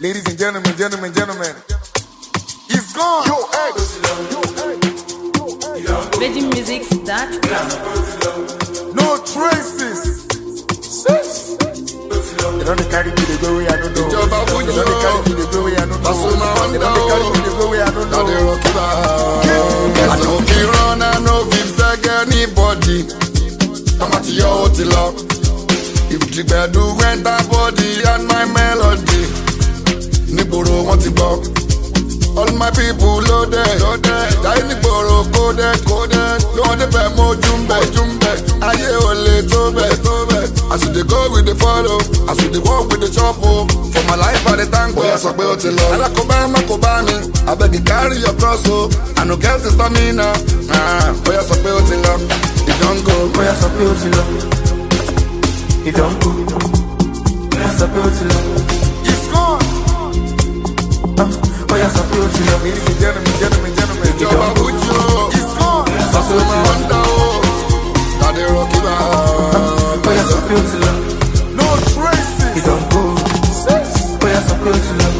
Ladies and gentlemen, he's gone. Yo, ex. VeggieMusics.com. No traces. They don't carry me the go way I don't know. They don't carry me the go way I don't know. They don't carry me the go way I don't know. I know if you run, I know if you beg anybody. I'm at your hotel. If the bed do enter body and my melody. Niboro want to go. All my people loaded. Die Niboro coded. No one ever more jumbe. Aye ole tobe. As they go with the follow, as they walk with the chopper. For my life I the thank God. So be hotel. I koba me. I beg you carry your cross oh. I no get the stamina. Boy so be hotel. It don't go. Boy so be hotel. It don't go. Boy so be hotel. He's gone. Oh yeah, so beautiful. Ladies and gentlemen, he's gone. Oh yeah, so beautiful. No traces. It don't go. Oh yeah, so beautiful.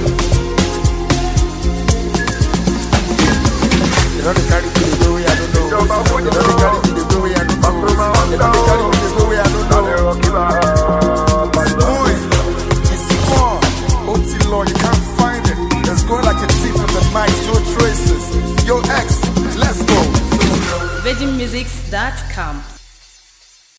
They don't carry me the go way I don't know. They don't carry me the go way I don't know. They don't carry me the go way I don't know. Boy, it's gone. Otilo, you can't find it. It's going like a thief in the night. No traces. Yo, ex, let's go. VeggieMusics.com.